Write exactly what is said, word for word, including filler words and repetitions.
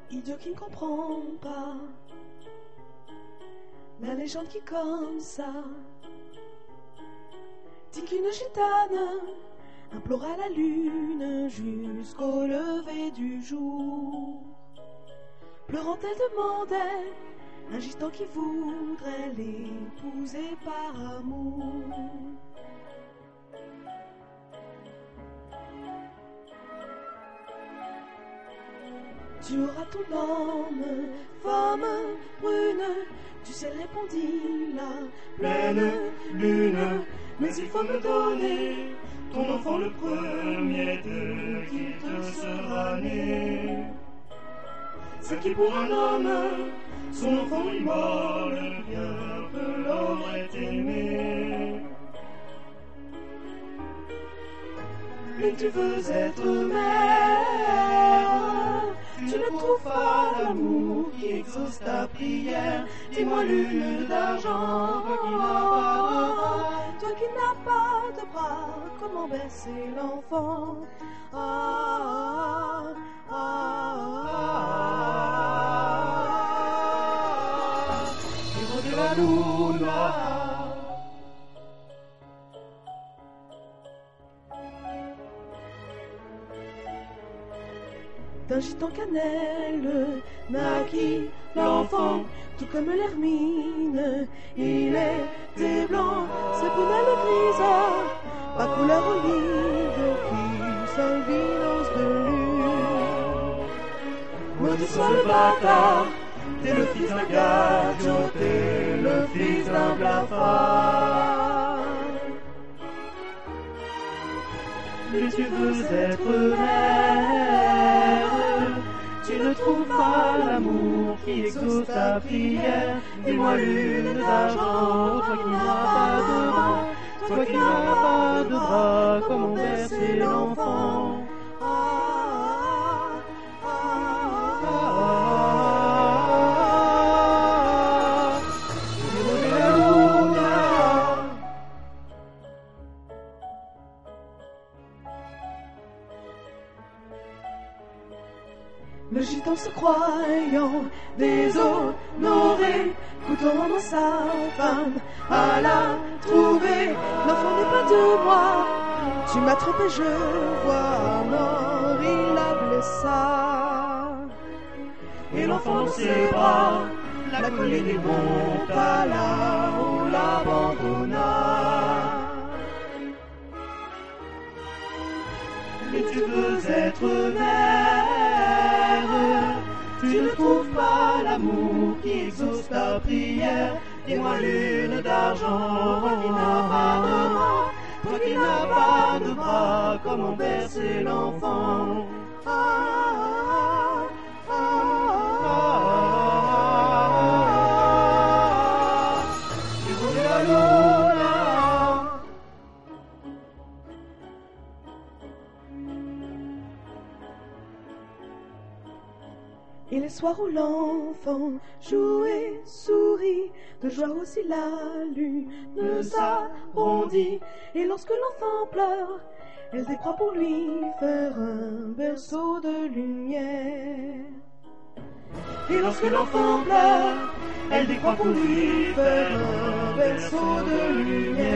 Idiot qui ne comprend pas la légende qui comme ça dit qu'une gitane implora la lune jusqu'au lever du jour. Pleurant, elle demandait un gitan qui voudrait l'épouser par amour. Tu auras ton homme, femme brune, du ciel répondit la pleine lune. Mais il faut me donner ton enfant le premier d'eux qui te sera né. C'est qui pour un homme, son enfant est mort, le bien peu l'aurait aimé. Mais tu veux être mère, tu ne trouves pas l'amour qui exauce ta prière. Dis-moi lune d'argent, toi qui n'as pas de bras, toi qui n'as pas de bras, comment bercer l'enfant? Ah, ah, ah, ah. Héros de la luna. D'un gitan cannelle naquit l'enfant, tout comme l'hermine, il était blanc, ses prunelles grises, pas couleur olive, qui sanguinance de lune. Maudit soit le bâtard, t'es le fils d'un gadjo, t'es le fils d'un blafard. Mais tu veux être mère, tu ne trouves pas l'amour qui exauce ta prière. Dis-moi lune d'argent, toi qui n'as pas de bras, toi qui n'as pas de bras, comment bercer l'enfant? Ah, ah, ah, ah, héros de la luna. Le gitan se croyant déshonoré, couteau en sa femme à la trouver. L'enfant n'est pas de moi, tu m'as trompé, je vois mort, il la blessa. Et l'enfant dans ses bras, la colline est monta là-haut, l'abandonna. Mais tu veux être mère, tu ne trouves pas l'amour qui exauce ta prière. Dis-moi lune d'argent, toi qui n'as pas de bras, toi qui n'as pas de bras, comment bercer l'enfant? Ah, ah, ah, ah, ah, héros de la luna. Et les soirs où l'enfant joue et sourit, de joie aussi la lune s'arrondit. Et lorsque l'enfant pleure, elle décroît pour lui faire un berceau de lumière. Et lorsque l'enfant pleure, elle décroît pour lui faire un berceau de lumière.